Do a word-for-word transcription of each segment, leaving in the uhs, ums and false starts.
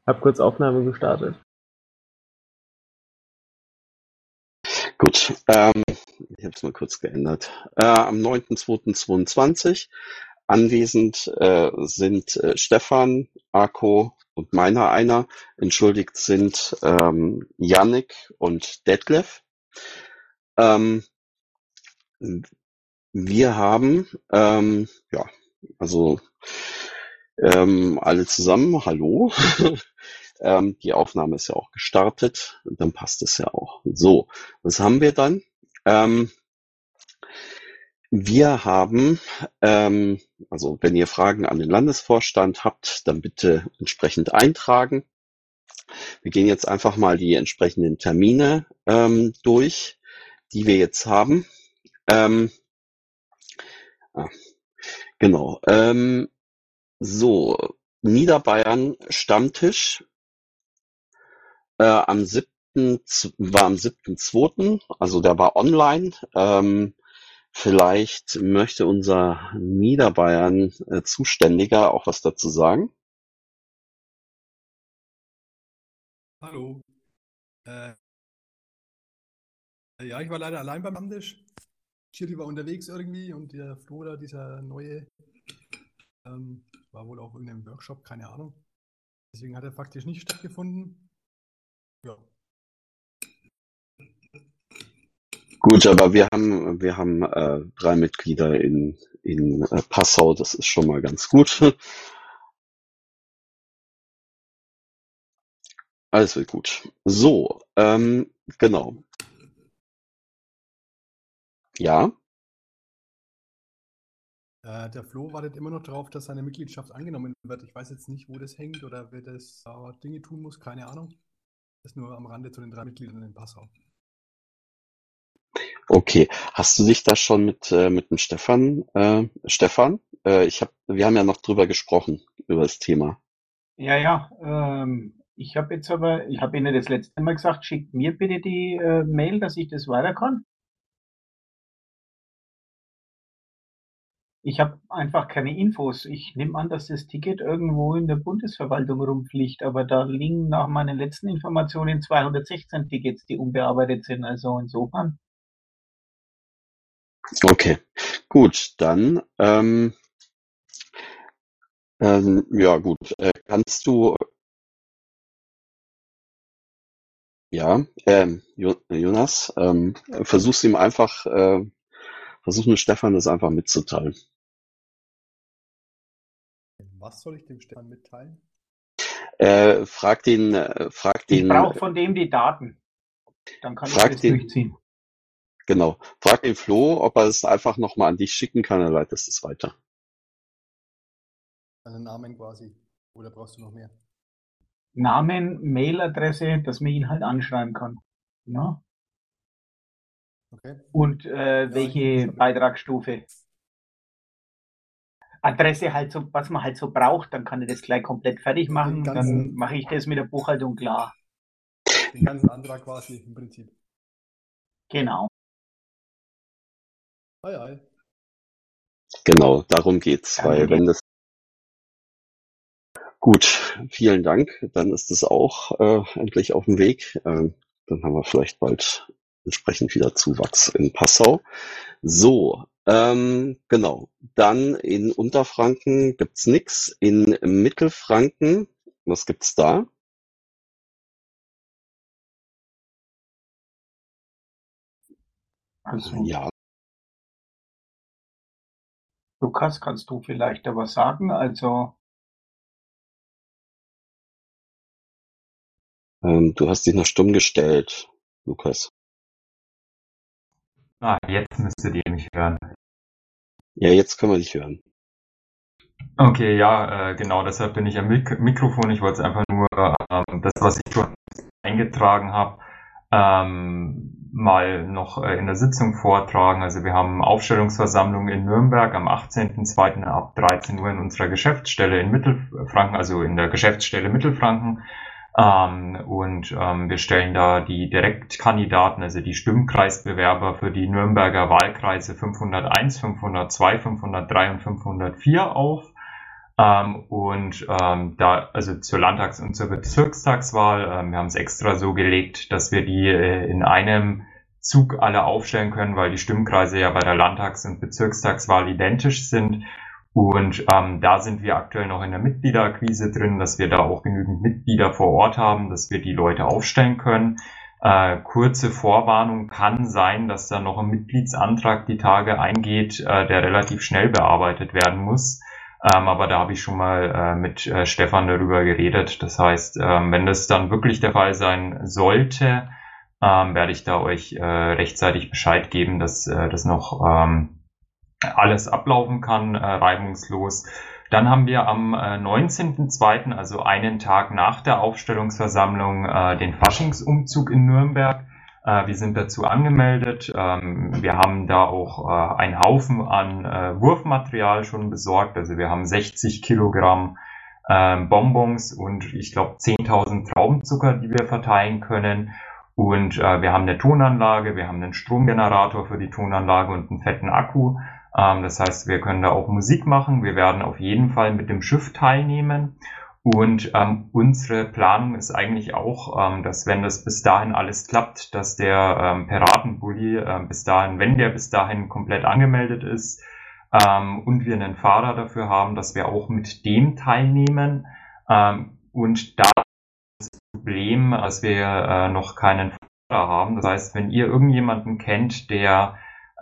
Hab kurz Aufnahme gestartet. Gut, ähm, ich habe es mal kurz geändert. Äh, am neunten zweiten zweiundzwanzig anwesend äh, sind äh, Stefan, Arco und meiner einer. Entschuldigt sind ähm, Yannick und Detlef. Ähm, wir haben, ähm, ja, also ähm, alle zusammen, hallo. ähm, die Aufnahme ist ja auch gestartet, dann passt es ja auch. So, was haben wir dann? Ähm, Wir haben, ähm, also wenn ihr Fragen an den Landesvorstand habt, dann bitte entsprechend eintragen. Wir gehen jetzt einfach mal die entsprechenden Termine ähm, durch, die wir jetzt haben. Ähm, ah, genau. Ähm, so, Niederbayern Stammtisch äh, am siebten war am siebten zweiten, also der war online. Ähm, Vielleicht möchte unser Niederbayern äh, Zuständiger auch was dazu sagen. Hallo. Äh, ja, ich war leider allein beim Stammtisch. Chiri war unterwegs irgendwie und der Flora, dieser neue, ähm, war wohl auch irgendein Workshop, keine Ahnung. Deswegen hat er faktisch nicht stattgefunden. Ja. Gut, aber wir haben wir haben äh, drei Mitglieder in in äh, Passau, das ist schon mal ganz gut. Alles wird gut. So, ähm, genau. Ja, Äh, der Flo wartet immer noch darauf, dass seine Mitgliedschaft angenommen wird. Ich weiß jetzt nicht, wo das hängt oder wer das äh, Dinge tun muss, keine Ahnung. Das ist nur am Rande zu den drei Mitgliedern in Passau. okay. Hast du dich da schon mit äh, mit dem Stefan äh, Stefan? Äh, ich habe wir haben ja noch drüber gesprochen über das Thema. Ja, ja, ähm, ich habe jetzt aber, ich habe Ihnen das letzte Mal gesagt, schickt mir bitte die äh, Mail, dass ich das weiter kann. Ich habe einfach keine Infos. Ich nehme an, dass das Ticket irgendwo in der Bundesverwaltung rumfliegt, aber da liegen nach meinen letzten Informationen zweihundertsechzehn Tickets, die unbearbeitet sind. Also insofern. Okay, gut, dann ähm, ähm, ja gut. Äh, kannst du ja ähm, Jo- Jonas ähm, versuch's ihm einfach äh, versuch mit Stefan das einfach mitzuteilen. Was soll ich dem Stefan mitteilen? Äh, frag den, äh, frag Ich den, brauche von dem die Daten. Dann kann ich frag das den, durchziehen. genau, frag den Flo, ob er es einfach nochmal an dich schicken kann, er leitet es weiter. Seinen Namen quasi. Oder brauchst du noch mehr? Namen, Mailadresse, dass man ihn halt anschreiben kann. Ja? Okay. Und äh, Ja, welche ich- Beitragsstufe? Adresse halt so, was man halt so braucht, dann kann ich das gleich komplett fertig machen. Den ganzen- Dann mache ich das mit der Buchhaltung klar. Den ganzen Antrag quasi im Prinzip. Genau. Ei, ei. Genau, darum geht's, Danke weil dir. wenn das gut, vielen Dank, dann ist es auch äh, endlich auf dem Weg. Äh, dann haben wir vielleicht bald entsprechend wieder Zuwachs in Passau. So, ähm, genau. Dann in Unterfranken gibt's nix. In Mittelfranken, was gibt's da? Also, Ja, Lukas, kannst du vielleicht da was sagen? Also, ähm, du hast dich noch stumm gestellt, Lukas. Ah, jetzt müsstet ihr mich hören. Ja, jetzt können wir dich hören. Okay, ja, äh, genau, deshalb bin ich am Mik Mikrofon. Ich wollte einfach nur ähm, das, was ich schon eingetragen habe, ähm, mal noch äh, in der Sitzung vortragen. Also wir haben Aufstellungsversammlung in Nürnberg am achtzehnten zweiten ab dreizehn Uhr in unserer Geschäftsstelle in Mittelfranken, also in der Geschäftsstelle Mittelfranken. Ähm, und ähm, wir stellen da die Direktkandidaten, also die Stimmkreisbewerber für die Nürnberger Wahlkreise fünfhunderteins, fünfhundertzwei, fünfhundertdrei und fünfhundertvier auf. Ähm, und ähm, da, also zur Landtags- und zur Bezirkstagswahl, ähm, wir haben es extra so gelegt, dass wir die äh, in einem Zug alle aufstellen können, weil die Stimmkreise ja bei der Landtags- und Bezirkstagswahl identisch sind. Und ähm, da sind wir aktuell noch in der Mitgliederakquise drin, dass wir da auch genügend Mitglieder vor Ort haben, dass wir die Leute aufstellen können. Äh, kurze Vorwarnung, kann sein, dass da noch ein Mitgliedsantrag die Tage eingeht, äh, der relativ schnell bearbeitet werden muss. Ähm, aber da habe ich schon mal äh, mit äh, Stefan darüber geredet. Das heißt, ähm, wenn das dann wirklich der Fall sein sollte, ähm, werde ich da euch äh, rechtzeitig Bescheid geben, dass äh, das noch ähm, alles ablaufen kann, äh, reibungslos. Dann haben wir am äh, neunzehnten zweiten, also einen Tag nach der Aufstellungsversammlung, äh, den Faschingsumzug in Nürnberg. Äh, wir sind dazu angemeldet. Ähm, wir haben da auch äh, einen Haufen an äh, Wurfmaterial schon besorgt. Also wir haben sechzig Kilogramm äh, Bonbons und ich glaube zehntausend Traubenzucker, die wir verteilen können. Und äh, wir haben eine Tonanlage, wir haben einen Stromgenerator für die Tonanlage und einen fetten Akku. Ähm, das heißt, wir können da auch Musik machen. Wir werden auf jeden Fall mit dem Schiff teilnehmen. Und ähm, unsere Planung ist eigentlich auch, ähm, dass wenn das bis dahin alles klappt, dass der ähm, Piratenbully äh, bis dahin, wenn der bis dahin komplett angemeldet ist ähm, und wir einen Fahrer dafür haben, dass wir auch mit dem teilnehmen. Ähm, und da ist das Problem, dass wir äh, noch keinen Fahrer haben. Das heißt, wenn ihr irgendjemanden kennt, der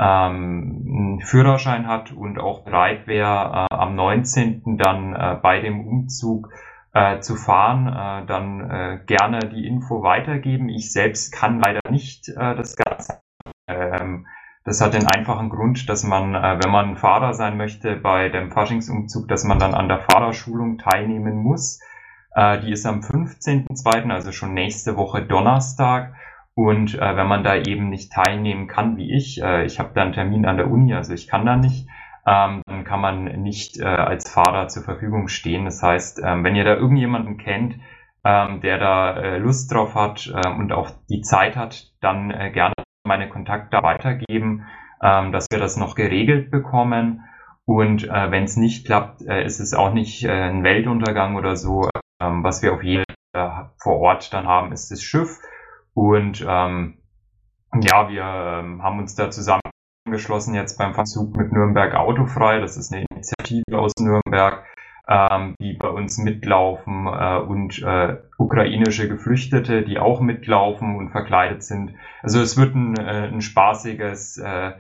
ähm, einen Führerschein hat und auch bereit wäre, äh, am neunzehnten dann äh, bei dem Umzug äh, zu fahren, äh, dann äh, gerne die Info weitergeben. Ich selbst kann leider nicht äh, das Ganze. Ähm, das hat den einfachen Grund, dass man, äh, wenn man Fahrer sein möchte bei dem Faschingsumzug, dass man dann an der Fahrerschulung teilnehmen muss. Äh, die ist am fünfzehnten zweiten, also schon nächste Woche Donnerstag. Und äh, wenn man da eben nicht teilnehmen kann, wie ich, äh, ich habe da einen Termin an der Uni, also ich kann da nicht, ähm, dann kann man nicht äh, als Fahrer zur Verfügung stehen. Das heißt, ähm, wenn ihr da irgendjemanden kennt, ähm, der da äh, Lust drauf hat äh, und auch die Zeit hat, dann äh, gerne meine Kontakte weitergeben, ähm, dass wir das noch geregelt bekommen. Und äh, wenn es nicht klappt, äh, ist es auch nicht äh, ein Weltuntergang oder so. Ähm, was wir auf jeden Fall äh, vor Ort dann haben, ist das Schiff. Und ähm, ja, wir ähm, haben uns da zusammengeschlossen jetzt beim Verzug mit Nürnberg Autofrei. Das ist eine Initiative aus Nürnberg, ähm, die bei uns mitlaufen äh, und äh, ukrainische Geflüchtete, die auch mitlaufen und verkleidet sind. Also es wird ein, äh, ein spaßiges äh,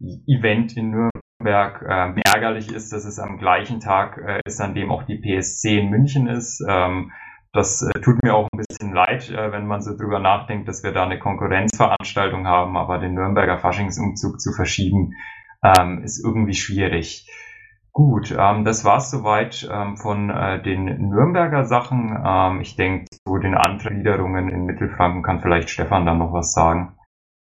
Event in Nürnberg. Ähm, ärgerlich ist, dass es am gleichen Tag äh, ist, an dem auch die P S C in München ist. Ähm, Das äh, tut mir auch ein bisschen leid, äh, wenn man so drüber nachdenkt, dass wir da eine Konkurrenzveranstaltung haben, aber den Nürnberger Faschingsumzug zu verschieben, ähm, ist irgendwie schwierig. Gut, ähm, das war's soweit ähm, von äh, den Nürnberger Sachen. Ähm, ich denke, zu den anderen Gliederungen in Mittelfranken kann vielleicht Stefan dann noch was sagen.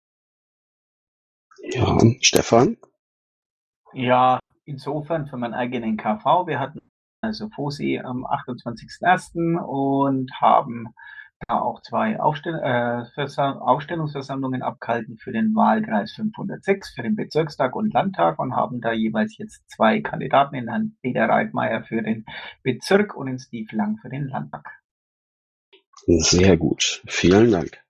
Ja, Stefan? Ja, insofern für meinen eigenen K V. Wir hatten also FOSI am achtundzwanzigsten ersten und haben da auch zwei Aufstell äh, Versa Aufstellungsversammlungen abgehalten für den Wahlkreis fünfhundertsechs, für den Bezirkstag und Landtag und haben da jeweils jetzt zwei Kandidaten, den Herrn Peter Reitmeier für den Bezirk und den Steve Lang für den Landtag. Sehr gut. Vielen Dank.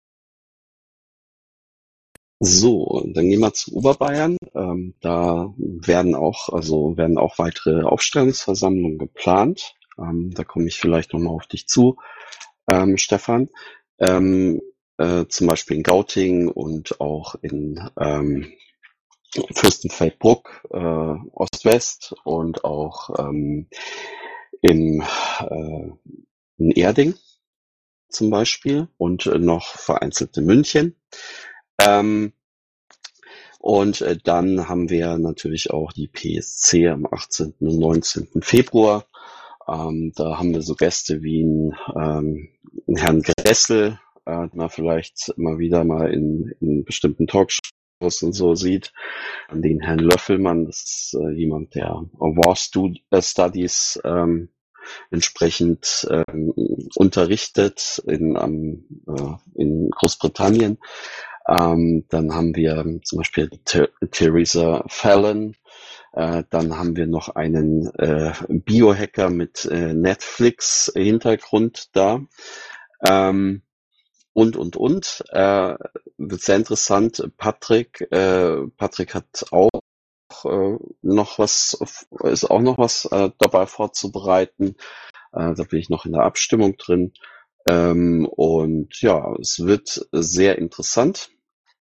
So, dann gehen wir zu Oberbayern. Ähm, da werden auch, also werden auch weitere Aufstellungsversammlungen geplant. Ähm, da komme ich vielleicht nochmal auf dich zu, ähm, Stefan. Ähm, äh, zum Beispiel in Gauting und auch in ähm, Fürstenfeldbruck, äh, Ost-West und auch ähm, im, äh, in Erding zum Beispiel und äh, noch vereinzelt in München. Ähm, und äh, dann haben wir natürlich auch die P S C am achtzehnten und neunzehnten Februar. Ähm, da haben wir so Gäste wie einen, ähm, einen Herrn Gressel, äh, den man vielleicht immer wieder mal in, in bestimmten Talkshows und so sieht. An den Herrn Löffelmann, das ist äh, jemand, der War Studies ähm, entsprechend ähm, unterrichtet in, ähm, äh, in Großbritannien. Ähm, dann haben wir zum Beispiel Ther- Theresa Fallon, Äh, dann haben wir noch einen äh, Biohacker mit äh, Netflix-Hintergrund da. Ähm, und, und, und. Äh, wird sehr interessant. Patrick, äh, Patrick hat auch äh, noch was, ist auch noch was äh, dabei vorzubereiten. Äh, da bin ich noch in der Abstimmung drin. Ähm, und ja, es wird sehr interessant.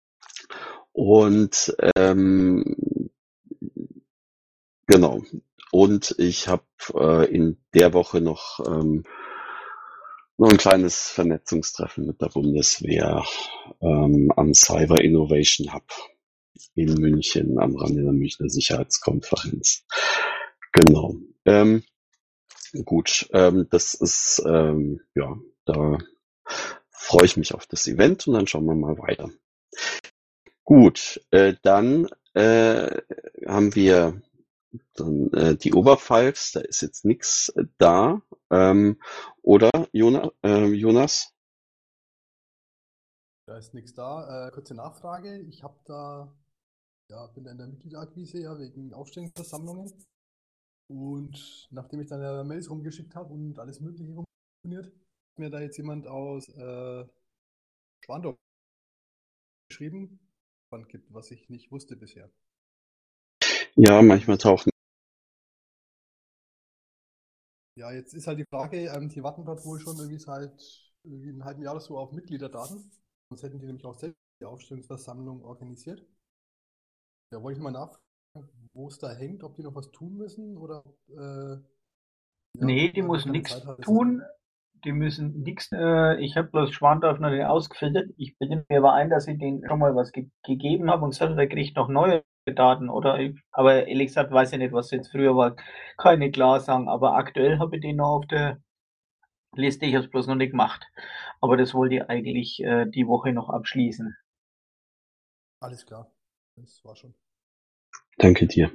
Und ähm, genau. Und ich habe äh, in der Woche noch ähm, noch ein kleines Vernetzungstreffen mit der Bundeswehr ähm, am Cyber Innovation Hub in München am Rande der Münchner Sicherheitskonferenz. Genau. Ähm, gut, ähm, das ist, ähm, ja, da freue ich mich auf das Event und dann schauen wir mal weiter. Gut, äh, dann äh, haben wir dann äh, die Oberpfalz, da ist jetzt nichts äh, da. Ähm, oder, Jonas? Äh, Jonas? Da ist nichts da. Äh, kurze Nachfrage. Ich habe da, ja, bin da in der Mitgliederakquise ja wegen Aufstellungsversammlungen. Und nachdem ich dann ja Mails rumgeschickt habe und alles Mögliche rumfunktioniert, hat mir da jetzt jemand aus äh, Schwandorf geschrieben, gibt, was ich nicht wusste bisher. Ja, manchmal tauchen. Ja, jetzt ist halt die Frage, ähm, die warten dort wohl schon irgendwie seit irgendwie einem halben Jahr oder so auf Mitgliederdaten. Sonst hätten die nämlich auch selbst die Aufstellungsversammlung organisiert. Da wollte ich mal nachfragen, wo es da hängt, ob die noch was tun müssen oder äh, ja, Nee, die man müssen keine nichts Zeit hat. Das ist tun. Die müssen nichts. Äh, ich habe bloß Schwandorf noch nicht ausgefiltert. Ich bilde mir aber ein, dass ich denen schon mal was ge gegeben habe und sagt, der kriegt noch neue Daten, oder? Ich, aber ehrlich gesagt weiß ich nicht, was jetzt früher war. Keine klar sagen. Aber aktuell habe ich den noch auf der Liste. Ich habe es bloß noch nicht gemacht. Aber das wollte ich eigentlich äh, die Woche noch abschließen. Alles klar. Das war schon. Danke dir.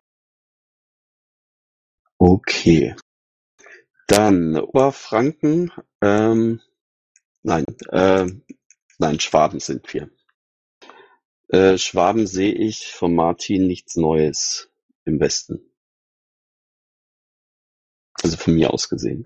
Okay. Dann Oberfranken, ähm, nein, äh, nein, Schwaben sind wir. Äh, Schwaben sehe ich von Martin nichts Neues im Westen. Also von mir aus gesehen.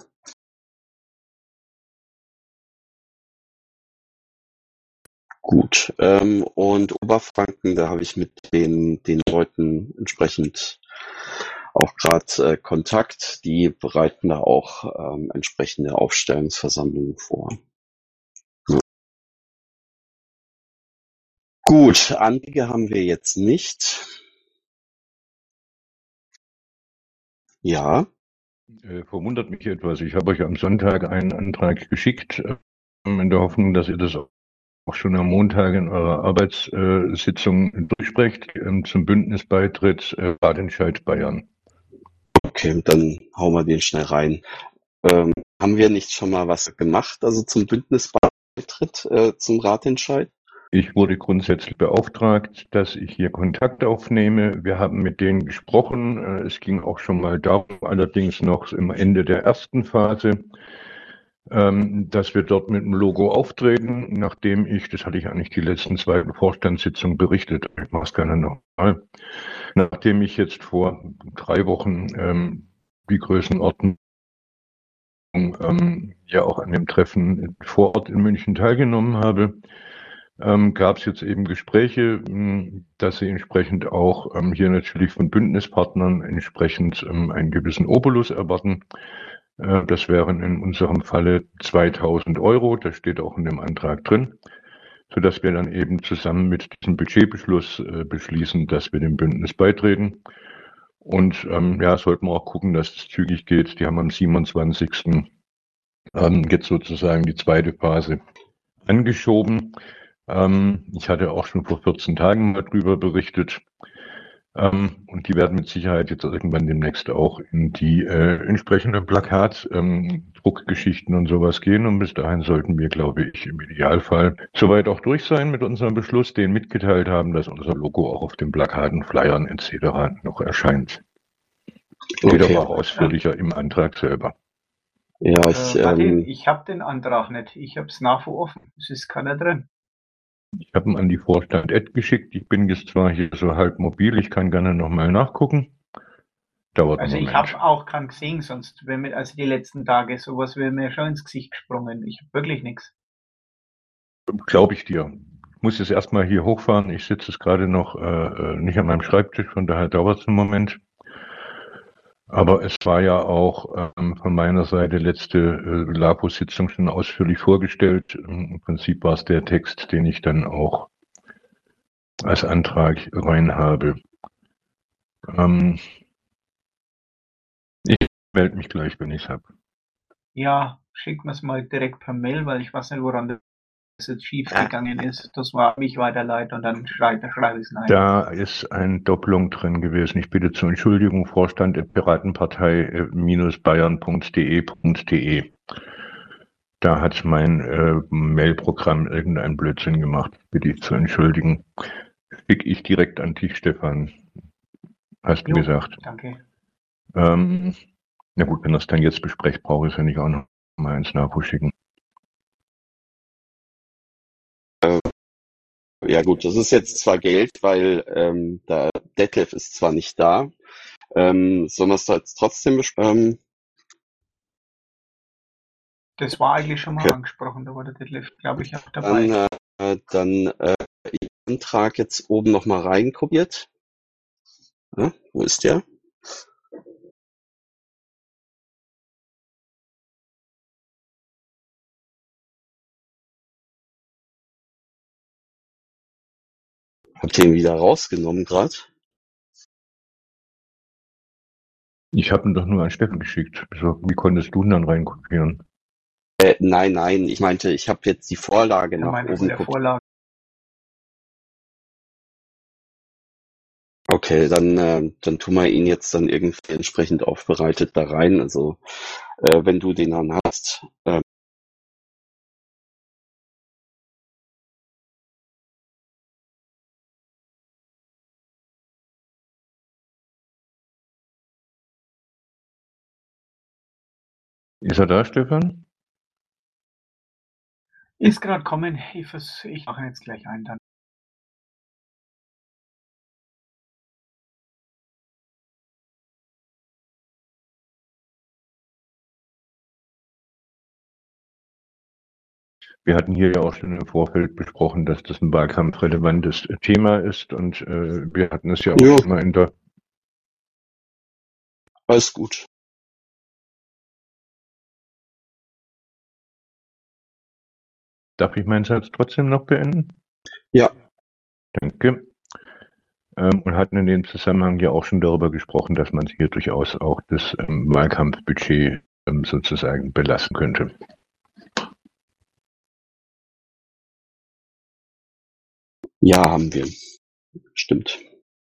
Gut. Ähm, und Oberfranken, da habe ich mit den, den Leuten entsprechend auch gerade äh, Kontakt. Die bereiten da auch ähm, entsprechende Aufstellungsversammlungen vor. Ja. Gut, Anträge haben wir jetzt nicht. Ja. Äh, verwundert mich etwas. Ich habe euch am Sonntag einen Antrag geschickt, äh, in der Hoffnung, dass ihr das auch schon am Montag in eurer Arbeitssitzung äh, durchsprecht, äh, zum Bündnisbeitritt äh, Ratentscheid Bayern. Okay, dann hauen wir den schnell rein. Ähm, haben wir nicht schon mal was gemacht, also zum Bündnisbeitritt, äh, zum Ratentscheid? Ich wurde grundsätzlich beauftragt, dass ich hier Kontakt aufnehme. Wir haben mit denen gesprochen. Es ging auch schon mal darum, allerdings noch im Ende der ersten Phase, dass wir dort mit dem Logo auftreten, nachdem ich, das hatte ich eigentlich die letzten zwei Vorstandssitzungen berichtet, ich mache es gerne nochmal, nachdem ich jetzt vor drei Wochen ähm, die Größenordnung ähm, ja auch an dem Treffen vor Ort in München teilgenommen habe, ähm, gab es jetzt eben Gespräche, mh, dass sie entsprechend auch ähm, hier natürlich von Bündnispartnern entsprechend ähm, einen gewissen Obolus erwarten. Äh, das wären in unserem Falle zweitausend Euro, das steht auch in dem Antrag drin, sodass wir dann eben zusammen mit diesem Budgetbeschluss äh, beschließen, dass wir dem Bündnis beitreten. Und ähm, ja, sollten wir auch gucken, dass es zügig geht. Die haben am siebenundzwanzigsten Ähm, jetzt sozusagen die zweite Phase angeschoben. Ähm, ich hatte auch schon vor vierzehn Tagen mal drüber berichtet. Ähm, und die werden mit Sicherheit jetzt irgendwann demnächst auch in die äh, entsprechenden Plakat, ähm, Druckgeschichten und sowas gehen. Und bis dahin sollten wir, glaube ich, im Idealfall soweit auch durch sein mit unserem Beschluss, den mitgeteilt haben, dass unser Logo auch auf den Plakaten, Flyern et cetera noch erscheint. Steht Okay. aber auch ausführlicher im Antrag selber. Ja, ich, Äh, Martin, ähm, ich habe den Antrag nicht. Ich habe es nach wie offen. Es ist keiner drin. Ich habe ihn an die Vorstand-Ad geschickt. Ich bin jetzt zwar hier so halb mobil, ich kann gerne nochmal nachgucken. dauert Also einen ich Moment. habe auch keinen gesehen, sonst wäre mir, also die letzten Tage, sowas wäre mir schon ins Gesicht gesprungen. Ich habe wirklich nichts. Glaube ich dir. Ich muss jetzt erstmal hier hochfahren. Ich sitze jetzt gerade noch äh, nicht an meinem Schreibtisch, von daher dauert es einen Moment. Aber es war ja auch ähm, von meiner Seite letzte äh, LAPO-Sitzung schon ausführlich vorgestellt. Im Prinzip war es der Text, den ich dann auch als Antrag rein habe. Ähm, ich melde mich gleich, wenn ich es habe. Ja, schick mir es mal direkt per Mail, weil ich weiß nicht, woran das jetzt schief gegangen ist. Das war mich weiterleiten und dann schreibe schreib ich es rein. Da ist eine Doppelung drin gewesen. Ich bitte zur Entschuldigung, Vorstand at piratenpartei Bayern punkt de. Da hat mein äh, Mailprogramm irgendeinen Blödsinn gemacht. Bitte ich zu entschuldigen. Schicke ich direkt an dich, Stefan. Hast du Jo, gesagt. danke. Ähm, na gut, wenn ihr es dann jetzt besprecht, brauche ich es ja nicht auch noch mal ins Nachho schicken. Ja gut, das ist jetzt zwar Geld, weil ähm, da Detlef ist zwar nicht da. Ähm, sollen wir es da jetzt trotzdem besprechen? Das war eigentlich schon mal Okay. angesprochen, da war der Detlef, glaube ich, auch dabei. Dann, äh, dann äh, den Antrag jetzt oben nochmal reinkopiert. Ja, wo ist der? Habt ihr ihn wieder rausgenommen gerade? Ich habe ihn doch nur an Steffen geschickt. So, wie konntest du ihn dann reinkopieren? Äh, nein, nein, ich meinte, ich habe jetzt die Vorlage Er nach meinte von oben der kopiert. Vorlage. Okay, dann, äh, dann tun wir ihn jetzt dann irgendwie entsprechend aufbereitet da rein. Also äh, wenn du den dann hast. Äh, Ist er da, Stefan? Ist gerade kommen. Ich, vers- ich mache ihn jetzt gleich ein dann. Wir hatten hier ja auch schon im Vorfeld besprochen, dass das ein wahlkampfrelevantes Thema ist und äh, wir hatten es ja auch jo, schon mal in der... alles gut. Darf ich meinen Satz trotzdem noch beenden? Ja. Danke. Ähm, und hatten in dem Zusammenhang ja auch schon darüber gesprochen, dass man hier durchaus auch das ähm, Wahlkampfbudget ähm, sozusagen belassen könnte. Ja, haben wir. Stimmt.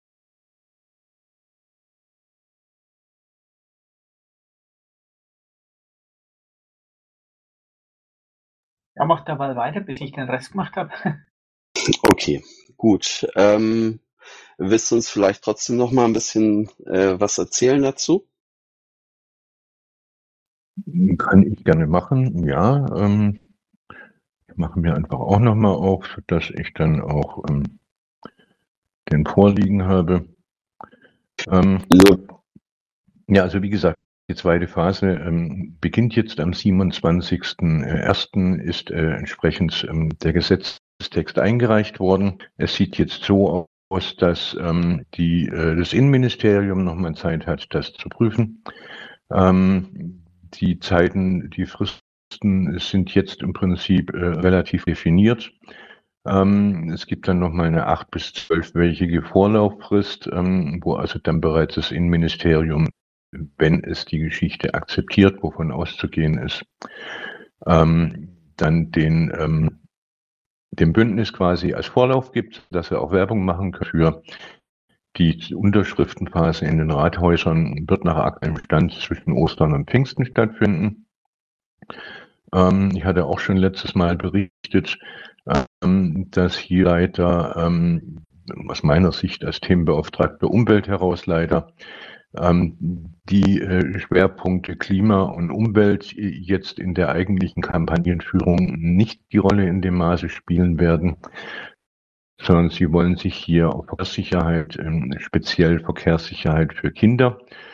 Ja, macht dabei weiter, bis ich den Rest gemacht habe. Okay, gut. Ähm, willst du uns vielleicht trotzdem noch mal ein bisschen äh, was erzählen dazu? Kann ich gerne machen, ja. Ähm, ich mache mir einfach auch nochmal auf, dass ich dann auch ähm, den vorliegen habe. Ähm, Nur, ja, also wie gesagt, die zweite Phase ähm, beginnt jetzt am siebenundzwanzigsten ersten ist äh, entsprechend ähm, der Gesetzestext eingereicht worden. Es sieht jetzt so aus, dass ähm, die, äh, das Innenministerium nochmal Zeit hat, das zu prüfen. Ähm, die Zeiten, die Fristen sind jetzt im Prinzip äh, relativ definiert. Ähm, es gibt dann nochmal eine acht- bis zwölfwöchige Vorlauffrist, ähm, wo also dann bereits das Innenministerium, wenn es die Geschichte akzeptiert, wovon auszugehen ist, ähm, dann den, ähm, dem Bündnis quasi als Vorlauf gibt, dass wir auch Werbung machen können für die Unterschriftenphase in den Rathäusern, wird nach aktuellem Stand zwischen Ostern und Pfingsten stattfinden. Ähm, ich hatte auch schon letztes Mal berichtet, ähm, dass hier leider ähm, aus meiner Sicht als Themenbeauftragter Umweltherausleiter ähm, die äh, Schwerpunkte Klima und Umwelt jetzt in der eigentlichen Kampagnenführung nicht die Rolle in dem Maße spielen werden, sondern sie wollen sich hier auf Verkehrssicherheit, ähm, speziell Verkehrssicherheit für Kinder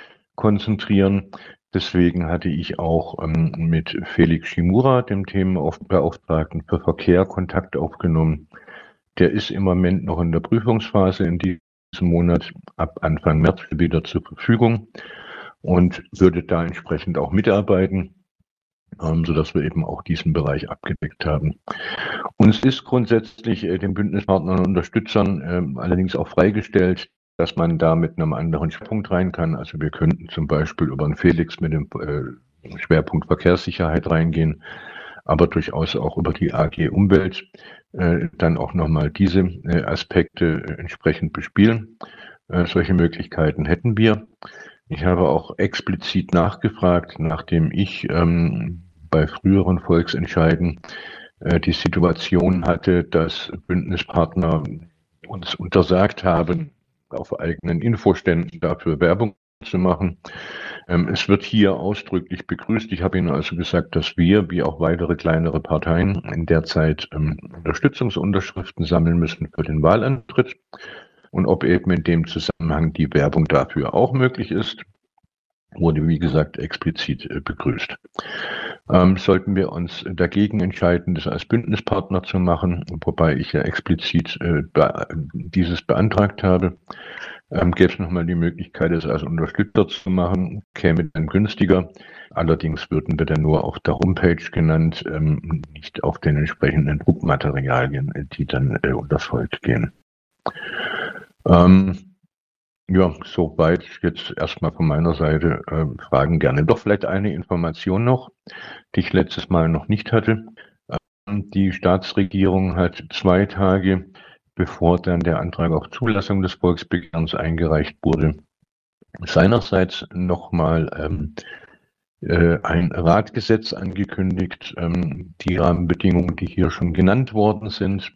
konzentrieren. Deswegen hatte ich auch ähm, mit Felix Shimura, dem Themenbeauftragten für Verkehr, Kontakt aufgenommen. Der ist im Moment noch in der Prüfungsphase in diesem Monat, ab Anfang März wieder zur Verfügung und würde da entsprechend auch mitarbeiten, ähm, sodass wir eben auch diesen Bereich abgedeckt haben. Uns ist grundsätzlich äh, den Bündnispartnern und Unterstützern äh, allerdings auch freigestellt, dass man da mit einem anderen Schwerpunkt rein kann. Also wir könnten zum Beispiel über den Felix mit dem äh, Schwerpunkt Verkehrssicherheit reingehen, aber durchaus auch über die A G Umwelt äh, dann auch nochmal diese äh, Aspekte äh, entsprechend bespielen. Äh, solche Möglichkeiten hätten wir. Ich habe auch explizit nachgefragt, nachdem ich ähm, bei früheren Volksentscheiden äh, die Situation hatte, dass Bündnispartner uns untersagt haben, auf eigenen Infoständen dafür Werbung zu machen. Ähm, es wird hier ausdrücklich begrüßt. Ich habe Ihnen also gesagt, dass wir, wie auch weitere kleinere Parteien, in der Zeit ähm, Unterstützungsunterschriften sammeln müssen für den Wahlantritt. Und ob eben in dem Zusammenhang die Werbung dafür auch möglich ist, wurde, wie gesagt, explizit äh, begrüßt. Ähm, sollten wir uns dagegen entscheiden, das als Bündnispartner zu machen, wobei ich ja explizit äh, be dieses beantragt habe, ähm, gäbe es nochmal die Möglichkeit, es als Unterstützer zu machen, käme dann günstiger. Allerdings würden wir dann nur auf der Homepage genannt, ähm, nicht auf den entsprechenden Druckmaterialien, die dann äh, unters Volk gehen. Ähm, ja, soweit jetzt erstmal von meiner Seite. Äh, Fragen gerne. Doch vielleicht eine Information noch, die ich letztes Mal noch nicht hatte. Ähm, die Staatsregierung hat zwei Tage, bevor dann der Antrag auf Zulassung des Volksbegehrens eingereicht wurde, seinerseits nochmal ähm, äh, ein Ratgesetz angekündigt. Ähm, die Rahmenbedingungen, die hier schon genannt worden sind,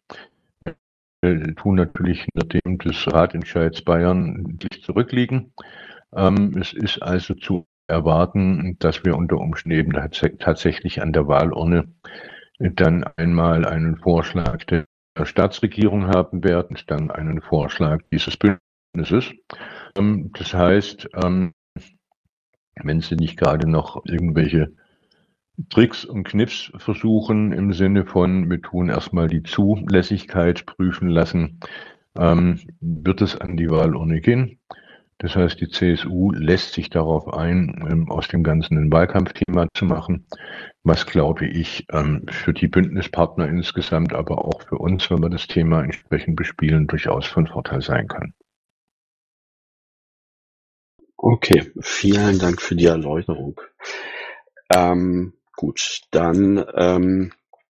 tun natürlich nachdem des Ratentscheids Bayern nicht zurückliegen. Ähm, es ist also zu erwarten, dass wir unter Umständen tatsächlich an der Wahlurne dann einmal einen Vorschlag der Staatsregierung haben werden, dann einen Vorschlag dieses Bündnisses. Ähm, das heißt, ähm, wenn Sie nicht gerade noch irgendwelche Tricks und Kniffs versuchen im Sinne von, wir tun erstmal die Zulässigkeit prüfen lassen, ähm, wird es an die Wahlurne gehen. Das heißt, die C S U lässt sich darauf ein, ähm, aus dem Ganzen ein Wahlkampfthema zu machen, was, glaube ich, ähm, für die Bündnispartner insgesamt, aber auch für uns, wenn wir das Thema entsprechend bespielen, durchaus von Vorteil sein kann. Okay, vielen Dank für die Erläuterung. Ähm, gut, dann ähm,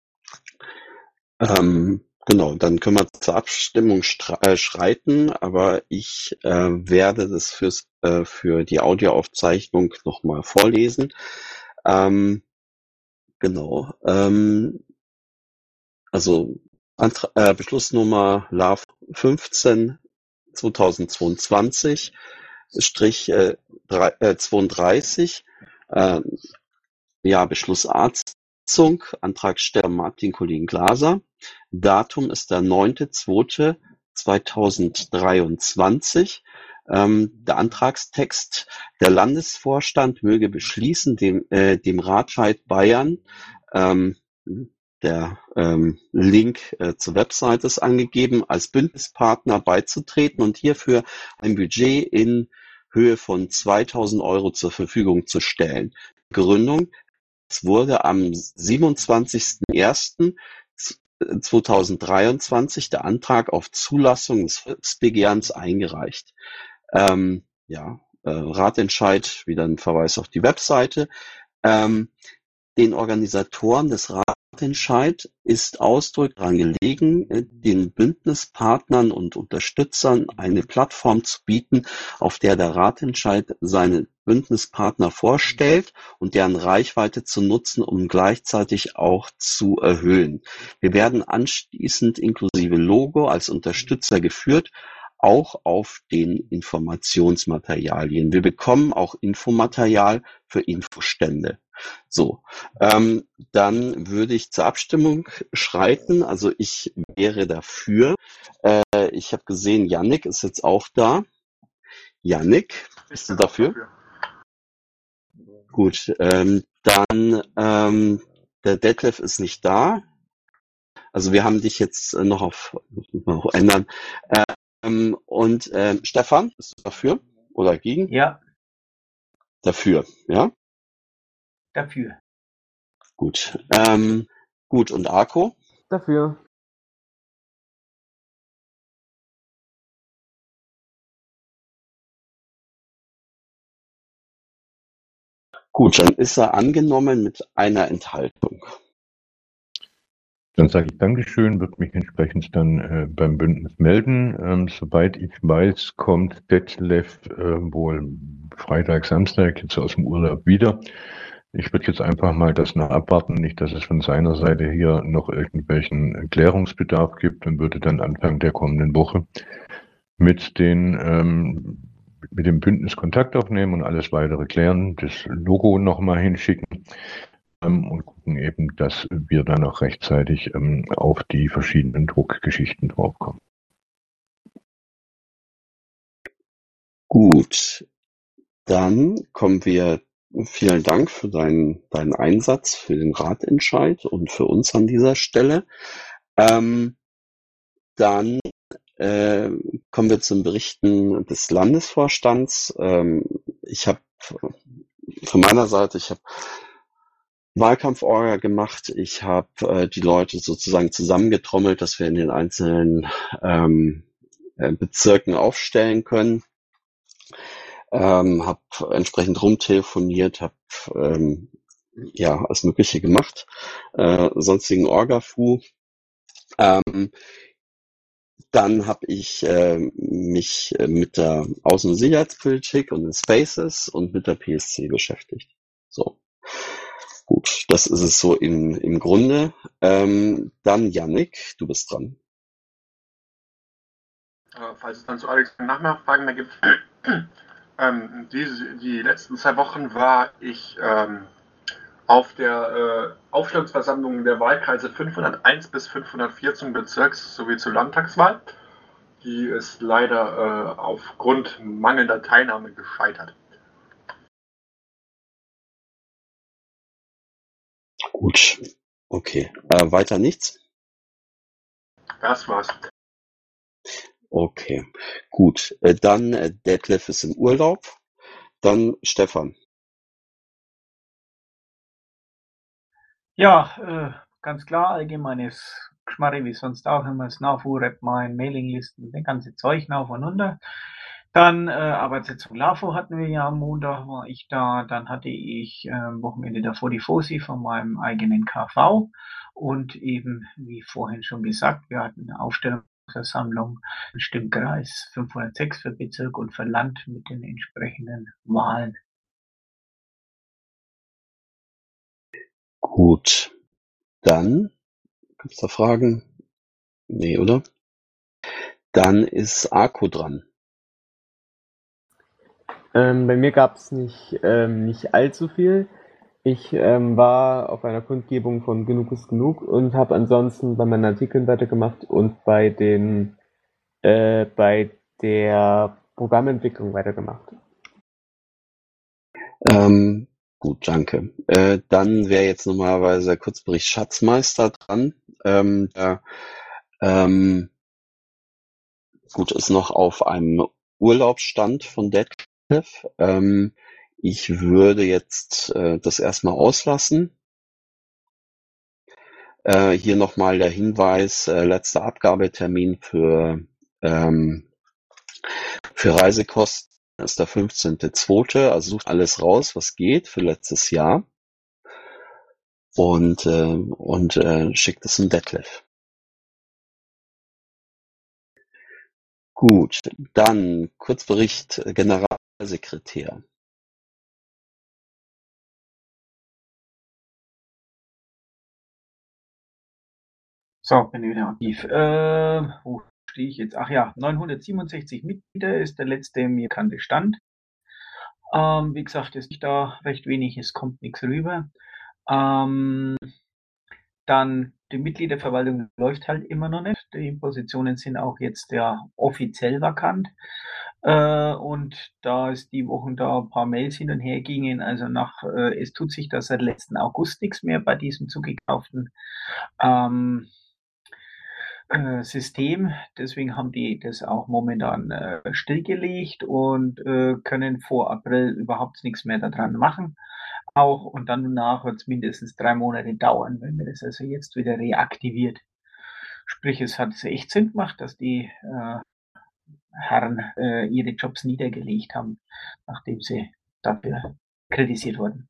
ähm, genau, dann können wir zur Abstimmung äh, schreiten, aber ich äh, werde das fürs, äh, für die Audioaufzeichnung nochmal vorlesen. Ähm, genau, ähm, also Antra äh, Beschlussnummer L A V fünfzehn zweitausendzweiundzwanzig Strich äh, zweiunddreißig, äh, ja, Beschluss A-Sitzung, Antragsteller Martin Collin Glaser. Datum ist der neunte zweite zweitausenddreiundzwanzig. Ähm, der Antragstext: Der Landesvorstand möge beschließen, dem, äh, dem Ratscheit Bayern, ähm, der ähm, Link äh, zur Webseite ist angegeben, als Bündnispartner beizutreten und hierfür ein Budget in Höhe von zweitausend Euro zur Verfügung zu stellen. Gründung: Es wurde am siebenundzwanzigsten ersten zweitausenddreiundzwanzig der Antrag auf Zulassung des Volksbegehrens eingereicht. Ähm, ja, äh, Ratentscheid, wieder ein Verweis auf die Webseite. Ähm, den Organisatoren des Ratentscheid ist ausdrücklich daran gelegen, den Bündnispartnern und Unterstützern eine Plattform zu bieten, auf der der Ratentscheid seine Bündnispartner vorstellt und deren Reichweite zu nutzen, um gleichzeitig auch zu erhöhen. Wir werden anschließend inklusive Logo als Unterstützer geführt, auch auf den Informationsmaterialien. Wir bekommen auch Infomaterial für Infostände. So, ähm, dann würde ich zur Abstimmung schreiten. Also ich wäre dafür. Äh, ich habe gesehen, Yannick ist jetzt auch da. Yannick, bist du dafür? Gut, ähm, dann ähm, der Detlef ist nicht da. Also wir haben dich jetzt äh, noch auf noch ändern. Ähm, und ähm, Stefan, bist du dafür oder gegen? Ja, Dafür, ja? dafür. Gut. Ähm, gut, und Arco? Dafür. Gut, dann ist er angenommen mit einer Enthaltung. Dann sage ich Dankeschön, wird mich entsprechend dann äh, beim Bündnis melden. Ähm, soweit ich weiß, kommt Detlef äh, wohl Freitag, Samstag jetzt aus dem Urlaub wieder. Ich würde jetzt einfach mal das noch abwarten, nicht, dass es von seiner Seite hier noch irgendwelchen Klärungsbedarf gibt und würde dann Anfang der kommenden Woche mit den ähm, mit dem Bündnis Kontakt aufnehmen und alles weitere klären, das Logo nochmal hinschicken ähm, und gucken eben, dass wir dann auch rechtzeitig ähm, auf die verschiedenen Druckgeschichten draufkommen. Gut, dann kommen wir. Vielen Dank für deinen, deinen Einsatz, für den Ratentscheid und für uns an dieser Stelle. Ähm, dann äh, kommen wir zum Berichten des Landesvorstands. Ähm, ich habe von meiner Seite, ich habe Wahlkampforga gemacht. Ich habe äh, die Leute sozusagen zusammengetrommelt, dass wir in den einzelnen ähm, äh, Bezirken aufstellen können. Ähm, habe entsprechend rumtelefoniert, habe ähm, ja alles Mögliche gemacht, äh, sonstigen Orga-Fu. Ähm, dann habe ich äh, mich äh, mit der Außen- und Sicherheitspolitik und den Spaces und mit der P S C beschäftigt. So, gut, das ist es so im, im Grunde. Ähm, dann Yannick, du bist dran. Äh, falls es dann zu Alex Nachfragen mehr gibt. ähm, diese, die letzten zwei Wochen war ich ähm, auf der äh, Aufstellungsversammlung der Wahlkreise fünfhunderteins bis fünfhundertvier zum Bezirks- sowie zur Landtagswahl. Die ist leider äh, aufgrund mangelnder Teilnahme gescheitert. Gut, okay. Äh, weiter nichts? Das war's. Okay, gut. Äh, dann äh, Detlef ist im Urlaub. Dann Stefan. Ja, äh, ganz klar, allgemeines Geschmarre, wie sonst auch immer, das NAFU, Repmine, Mailinglisten, das ganze Zeug rauf und runter. Dann äh, Arbeitssitzung LAFO hatten wir ja am Montag, war ich da. Dann hatte ich äh, am Wochenende davor die FOSI von meinem eigenen K V. Und eben, wie vorhin schon gesagt, wir hatten eine Aufstellungsversammlung, ein Stimmkreis fünfhundertsechs für Bezirk und für Land mit den entsprechenden Wahlen. Gut. Dann gibt's da Fragen? Nee, oder? Dann ist Arco dran. Ähm, bei mir gab es nicht, ähm, nicht allzu viel. Ich ähm, war auf einer Kundgebung von Genug ist Genug und habe ansonsten bei meinen Artikeln weitergemacht und bei den äh, bei der Programmentwicklung weitergemacht. Ähm, gut, danke. Äh, dann wäre jetzt normalerweise der Kurzbericht Schatzmeister dran. Ähm, der, ähm, gut, ist noch auf einem Urlaubsstand von Detlef. Ähm, ich würde jetzt äh, das erstmal auslassen. Äh, hier nochmal der Hinweis, äh, letzter Abgabetermin für, ähm, für Reisekosten ist der fünfzehnte zweite Also sucht alles raus, was geht für letztes Jahr. Und, äh, und äh, schickt es in Detlef. Gut, dann Kurzbericht äh, Generalsekretär. So, bin ich wieder aktiv. Äh, wo stehe ich jetzt? Ach ja, neunhundertsiebenundsechzig Mitglieder ist der letzte mir kannte Stand. Ähm, wie gesagt, ist nicht da recht wenig, es kommt nichts rüber. Ähm, dann die Mitgliederverwaltung läuft halt immer noch nicht. Die Positionen sind auch jetzt ja offiziell vakant. Äh, und da es die Wochen da ein paar Mails hin und her gingen, also nach, äh, es tut sich das seit letzten August nichts mehr bei diesem zugekauften ähm, äh, System. Deswegen haben die das auch momentan äh, stillgelegt und äh, können vor April überhaupt nichts mehr daran machen. Auch und dann danach wird es mindestens drei Monate dauern, wenn man das also jetzt wieder reaktiviert. Sprich, es hat echt Sinn gemacht, dass die äh, Herren äh, ihre Jobs niedergelegt haben, nachdem sie dafür kritisiert wurden.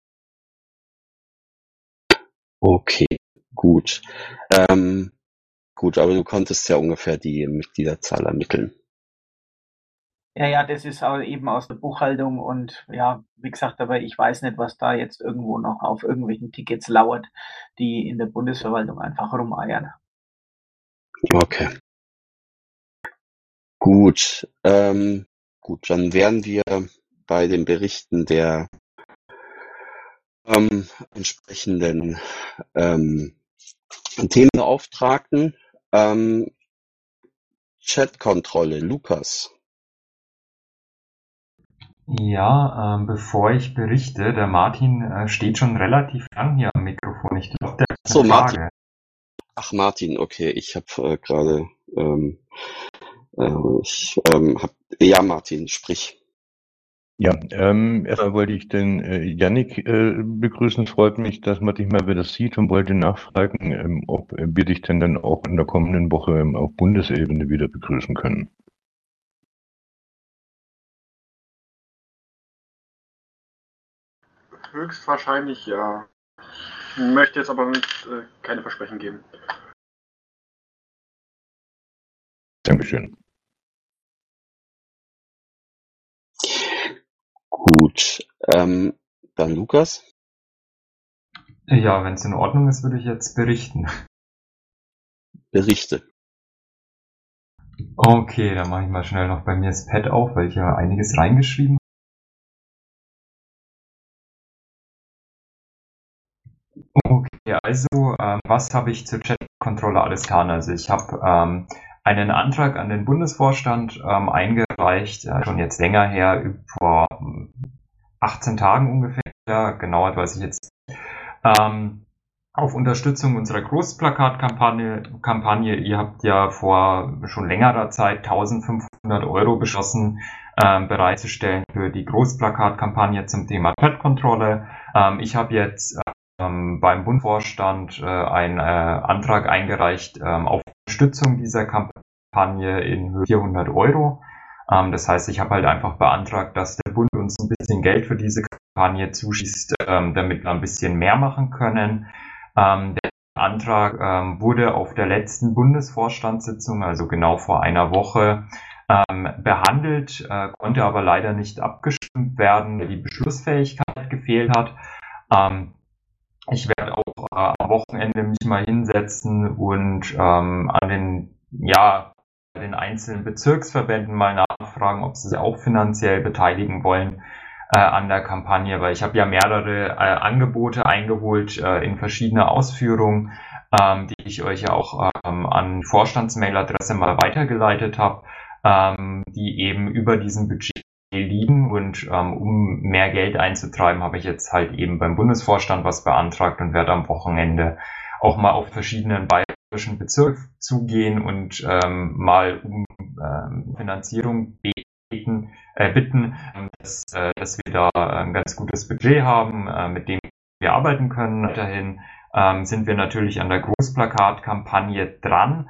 Okay, gut. Ähm, gut, aber du konntest ja ungefähr die Mitgliederzahl ermitteln. Ja, ja, das ist auch eben aus der Buchhaltung und ja, wie gesagt, aber ich weiß nicht, was da jetzt irgendwo noch auf irgendwelchen Tickets lauert, die in der Bundesverwaltung einfach rumeiern. Okay. Gut, ähm, gut, dann wären wir bei den Berichten der ähm, entsprechenden ähm, Themenbeauftragten. Ähm, Chatkontrolle, Lukas. Ja, ähm, bevor ich berichte, der Martin äh, steht schon relativ lang hier am Mikrofon. Ich glaube, der hat So, eine Martin. Frage. Ach, Martin, okay, ich habe äh, gerade, ähm, äh, ich ähm, hab, ja, Martin, sprich. Ja, ähm, erstmal wollte ich den äh, Yannick äh, begrüßen. Es freut mich, dass man dich mal wieder sieht und wollte nachfragen, ähm, ob äh, wir dich denn dann auch in der kommenden Woche ähm, auf Bundesebene wieder begrüßen können. Höchstwahrscheinlich ja. Möchte jetzt aber nicht, äh, keine Versprechen geben. Dankeschön. Gut, ähm, dann Lukas. Ja, wenn es in Ordnung ist, würde ich jetzt berichten. Berichte. Okay, dann mache ich mal schnell noch bei mir das Pad auf, weil ich ja einiges reingeschrieben habe. Okay, also ähm, was habe ich zur Chatkontrolle alles getan? Also ich habe ähm, einen Antrag an den Bundesvorstand ähm, eingereicht, äh, schon jetzt länger her, vor achtzehn Tagen ungefähr, genauer weiß ich jetzt, ähm, auf Unterstützung unserer Großplakatkampagne. Kampagne. Ihr habt ja vor schon längerer Zeit eintausendfünfhundert Euro beschlossen, ähm, bereitzustellen für die Großplakatkampagne zum Thema Chatkontrolle. Ähm, ich habe jetzt ähm, beim Bundesvorstand äh, einen äh, Antrag eingereicht ähm, auf Unterstützung dieser Kampagne in Höhe vierhundert Euro. Ähm, das heißt, ich habe halt einfach beantragt, dass der Bund uns ein bisschen Geld für diese Kampagne zuschießt, ähm, damit wir ein bisschen mehr machen können. Ähm, der Antrag ähm, wurde auf der letzten Bundesvorstandssitzung, also genau vor einer Woche, ähm, behandelt, äh, konnte aber leider nicht abgestimmt werden, weil die Beschlussfähigkeit gefehlt hat. Ähm, ich werde auch äh, am Wochenende mich mal hinsetzen und ähm, an den, ja, den einzelnen Bezirksverbänden mal nachfragen, ob sie sich auch finanziell beteiligen wollen äh, an der Kampagne, weil ich habe ja mehrere äh, Angebote eingeholt äh, in verschiedene Ausführungen, ähm, die ich euch ja auch ähm, an Vorstandsmailadresse mal weitergeleitet habe, ähm, die eben über diesem Budget liegen und ähm, um mehr Geld einzutreiben, habe ich jetzt halt eben beim Bundesvorstand was beantragt und werde am Wochenende auch mal auf verschiedenen bayerischen Bezirke zugehen und ähm, mal um ähm, Finanzierung beten, äh, bitten, dass, äh, dass wir da ein ganz gutes Budget haben, äh, mit dem wir arbeiten können. Weiterhin ähm, sind wir natürlich an der Großplakatkampagne dran.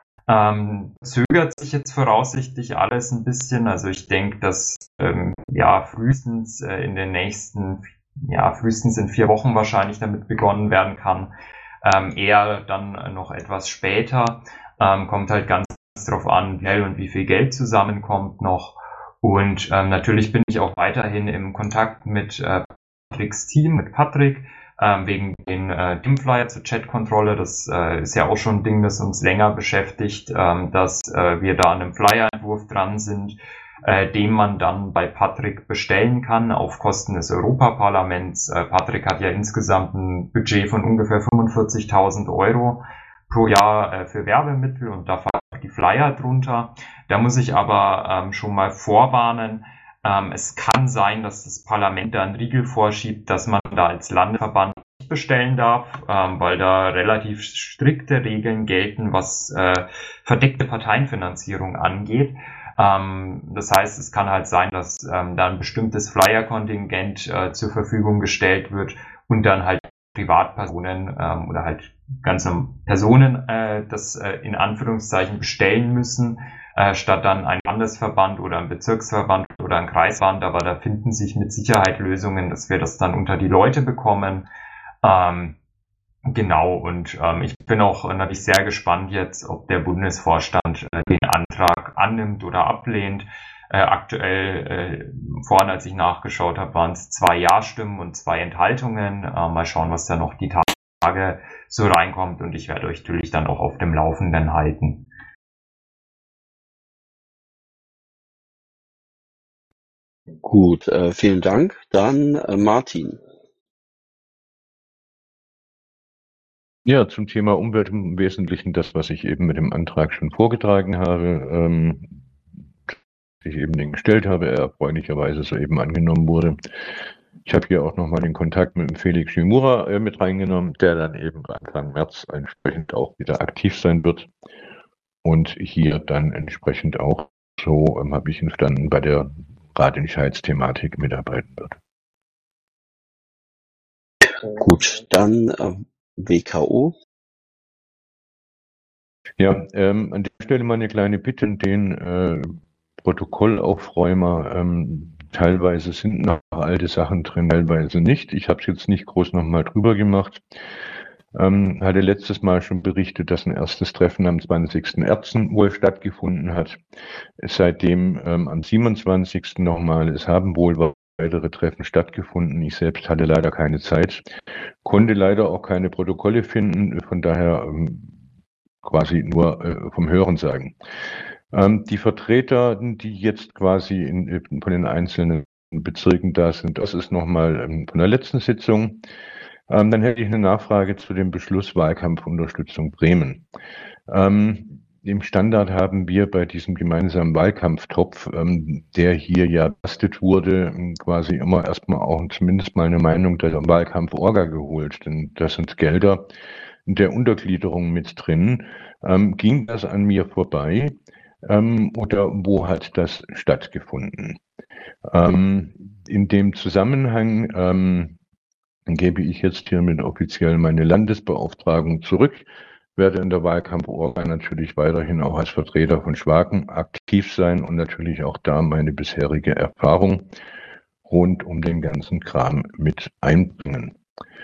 Ähm, zögert sich jetzt voraussichtlich alles ein bisschen. Also ich denke, dass ähm, ja frühestens äh, in den nächsten, ja frühestens in vier Wochen wahrscheinlich damit begonnen werden kann. Ähm, eher dann noch etwas später. Ähm, kommt halt ganz drauf an, wie schnell und wie viel Geld zusammenkommt noch. Und ähm, natürlich bin ich auch weiterhin im Kontakt mit äh, Patricks Team, mit Patrick, ähm, wegen den äh, Teamflyer zur Chatkontrolle. Das äh, ist ja auch schon ein Ding, das uns länger beschäftigt, ähm, dass äh, wir da an einem Flyer-Entwurf dran sind, äh, den man dann bei Patrick bestellen kann auf Kosten des Europaparlaments. Äh, Patrick hat ja insgesamt ein Budget von ungefähr fünfundvierzigtausend Euro pro Jahr äh, für Werbemittel und da die Flyer drunter. Da muss ich aber ähm, schon mal vorwarnen, ähm, es kann sein, dass das Parlament da einen Riegel vorschiebt, dass man da als Landesverband nicht bestellen darf, ähm, weil da relativ strikte Regeln gelten, was äh, verdeckte Parteienfinanzierung angeht. Ähm, das heißt, es kann halt sein, dass ähm, da ein bestimmtes Flyer-Kontingent äh, zur Verfügung gestellt wird und dann halt Privatpersonen ähm, oder halt ganze Personen äh, das äh, in Anführungszeichen bestellen müssen, äh, statt dann ein Landesverband oder ein Bezirksverband oder ein Kreisverband. Aber da finden sich mit Sicherheit Lösungen, dass wir das dann unter die Leute bekommen. Ähm, Genau, und ähm, ich bin auch natürlich sehr gespannt jetzt, ob der Bundesvorstand äh, den Antrag annimmt oder ablehnt. Äh, aktuell, äh, vorhin, als ich nachgeschaut habe, waren es zwei Ja-Stimmen und zwei Enthaltungen. Äh, mal schauen, was da noch die Tage so reinkommt, und ich werde euch natürlich dann auch auf dem Laufenden halten. Gut, äh, vielen Dank. Dann äh, Martin. Ja, zum Thema Umwelt im Wesentlichen das, was ich eben mit dem Antrag schon vorgetragen habe, ähm, ich eben den gestellt habe, er erfreulicherweise soeben angenommen wurde. Ich habe hier auch nochmal den Kontakt mit dem Felix Shimura äh, mit reingenommen, der dann eben Anfang März entsprechend auch wieder aktiv sein wird und hier dann entsprechend auch, so ähm, habe ich ihn verstanden, bei der Ratentscheidthematik mitarbeiten wird. Gut, dann äh, W K O. Ja, ähm, an der Stelle mal eine kleine Bitte, den äh, Protokollaufräumer, ähm, teilweise sind noch alte Sachen drin, teilweise nicht. Ich habe es jetzt nicht groß nochmal drüber gemacht. Ähm, hatte letztes Mal schon berichtet, dass ein erstes Treffen am zwanzigsten ersten wohl stattgefunden hat. Seitdem ähm, am siebenundzwanzigsten nochmal, es haben wohl weitere Treffen stattgefunden. Ich selbst hatte leider keine Zeit, konnte leider auch keine Protokolle finden, von daher ähm, quasi nur äh, vom Hören sagen. Ähm, die Vertreter, die jetzt quasi in, von den einzelnen Bezirken da sind, das ist nochmal ähm, von der letzten Sitzung. Ähm, dann hätte ich eine Nachfrage zu dem Beschluss Wahlkampfunterstützung Bremen. Ähm, Im Standard haben wir bei diesem gemeinsamen Wahlkampftopf, ähm, der hier ja bastet wurde, quasi immer erstmal auch zumindest mal eine Meinung der Wahlkampf-Orga geholt, denn das sind Gelder der Untergliederung mit drin. Ähm, ging das an mir vorbei ähm, oder wo hat das stattgefunden? Ähm, in dem Zusammenhang ähm, gebe ich jetzt hiermit offiziell meine Landesbeauftragung zurück, werde in der Wahlkampforga natürlich weiterhin auch als Vertreter von Schwaken aktiv sein und natürlich auch da meine bisherige Erfahrung rund um den ganzen Kram mit einbringen.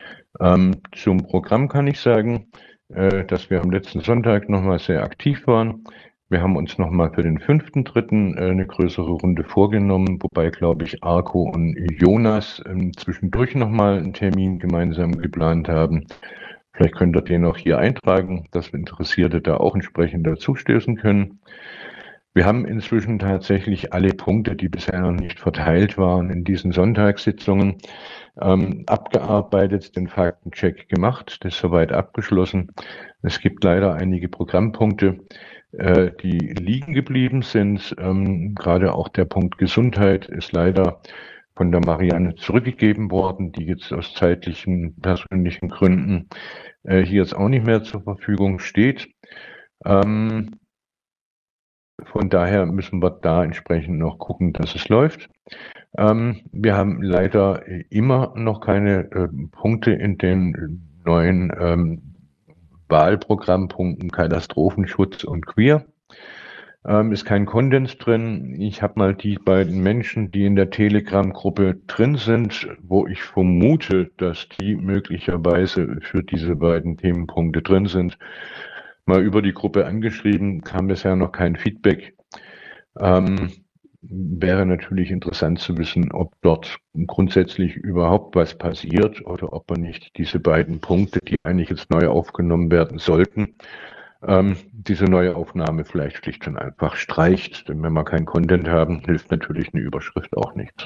Ähm, zum Programm kann ich sagen, äh, dass wir am letzten Sonntag nochmal sehr aktiv waren. Wir haben uns nochmal für den fünften Dritten äh, eine größere Runde vorgenommen, wobei, glaube ich, Arco und Jonas ähm, zwischendurch nochmal einen Termin gemeinsam geplant haben. Vielleicht könnt ihr den auch hier eintragen, dass Interessierte da auch entsprechend dazustößen können. Wir haben inzwischen tatsächlich alle Punkte, die bisher noch nicht verteilt waren, in diesen Sonntagssitzungen ähm, abgearbeitet, den Faktencheck gemacht, das ist soweit abgeschlossen. Es gibt leider einige Programmpunkte, äh, die liegen geblieben sind. Ähm, gerade auch der Punkt Gesundheit ist leider von der Marianne zurückgegeben worden, die jetzt aus zeitlichen, persönlichen Gründen äh, hier jetzt auch nicht mehr zur Verfügung steht. Ähm, Von daher müssen wir da entsprechend noch gucken, dass es läuft. Ähm, wir haben leider immer noch keine äh, Punkte in den neuen ähm, Wahlprogrammpunkten Katastrophenschutz und Queer. Ähm, ist kein Kondens drin. Ich habe mal die beiden Menschen, die in der Telegram-Gruppe drin sind, wo ich vermute, dass die möglicherweise für diese beiden Themenpunkte drin sind, mal über die Gruppe angeschrieben, kam bisher noch kein Feedback. Ähm, wäre natürlich interessant zu wissen, ob dort grundsätzlich überhaupt was passiert oder ob man nicht diese beiden Punkte, die eigentlich jetzt neu aufgenommen werden sollten, ähm, diese neue Aufnahme vielleicht schlicht und einfach streicht. Denn wenn wir keinen Content haben, hilft natürlich eine Überschrift auch nichts.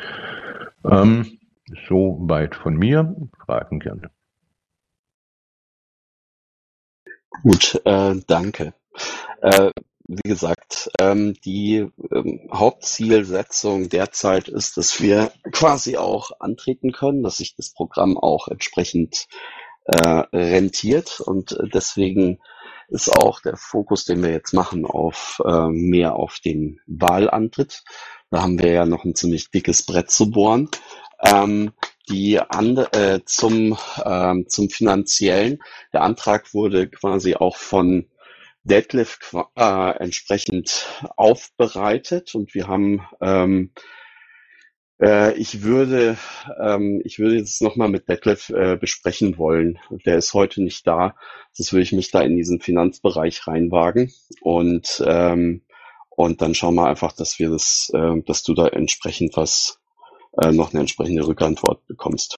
Ähm, so weit von mir. Fragen gerne. Gut, äh, danke. Äh, wie gesagt, ähm, die ähm, Hauptzielsetzung derzeit ist, dass wir quasi auch antreten können, dass sich das Programm auch entsprechend äh, rentiert und deswegen ist auch der Fokus, den wir jetzt machen, auf äh, mehr auf den Wahlantritt. Da haben wir ja noch ein ziemlich dickes Brett zu bohren. Ähm, die andere äh, zum ähm, zum finanziellen. Der Antrag wurde quasi auch von Detlef äh, entsprechend aufbereitet und wir haben ähm, äh, ich würde ähm, ich würde jetzt nochmal mit Detlef äh, besprechen wollen. Der ist heute nicht da. Das würde ich mich da in diesen Finanzbereich reinwagen und ähm, und dann schauen wir einfach, dass wir das, äh, dass du da entsprechend was äh, noch eine entsprechende Rückantwort bekommst.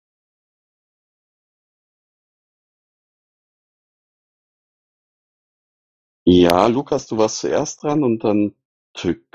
Ja, Lukas, du warst zuerst dran und dann Tück.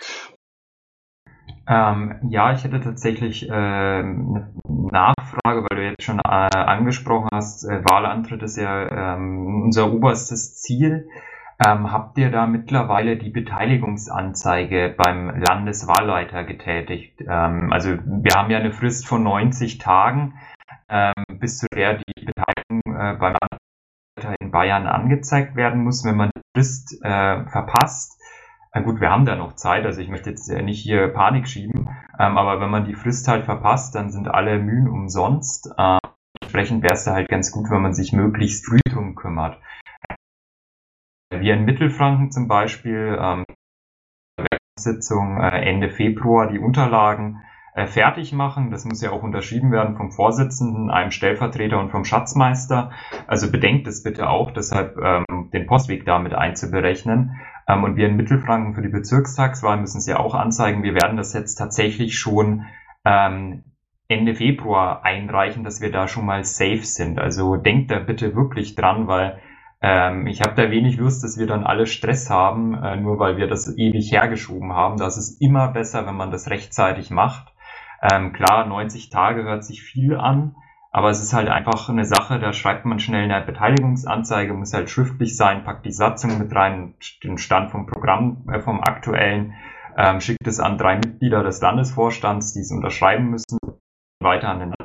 Ähm, ja, ich hätte tatsächlich äh, eine Nachfrage, weil du jetzt schon äh, angesprochen hast, äh, Wahlantritt ist ja ähm, unser oberstes Ziel. Ähm, habt ihr da mittlerweile die Beteiligungsanzeige beim Landeswahlleiter getätigt? Ähm, also wir haben ja eine Frist von neunzig Tagen, ähm, bis zu der die Beteiligung äh, beim Landeswahlleiter in Bayern angezeigt werden muss. Wenn man die Frist äh, verpasst, na gut, wir haben da noch Zeit, also ich möchte jetzt nicht hier Panik schieben, ähm, aber wenn man die Frist halt verpasst, dann sind alle Mühen umsonst. Ähm, entsprechend wäre es da halt ganz gut, wenn man sich möglichst früh drum kümmert. Wir in Mittelfranken zum Beispiel, ähm, Sitzung äh, Ende Februar die Unterlagen äh, fertig machen. Das muss ja auch unterschrieben werden vom Vorsitzenden, einem Stellvertreter und vom Schatzmeister. Also bedenkt es bitte auch, deshalb ähm, den Postweg damit einzuberechnen. Ähm, und wir in Mittelfranken für die Bezirkstagswahl müssen es ja auch anzeigen. Wir werden das jetzt tatsächlich schon ähm, Ende Februar einreichen, dass wir da schon mal safe sind. Also denkt da bitte wirklich dran, weil ähm, ich habe da wenig Lust, dass wir dann alle Stress haben, äh, nur weil wir das ewig hergeschoben haben. Das ist immer besser, wenn man das rechtzeitig macht. Ähm, klar, neunzig Tage hört sich viel an, aber es ist halt einfach eine Sache, da schreibt man schnell eine Beteiligungsanzeige, muss halt schriftlich sein, packt die Satzung mit rein, den Stand vom Programm, äh, vom aktuellen, ähm, schickt es an drei Mitglieder des Landesvorstands, die es unterschreiben müssen, weiter an den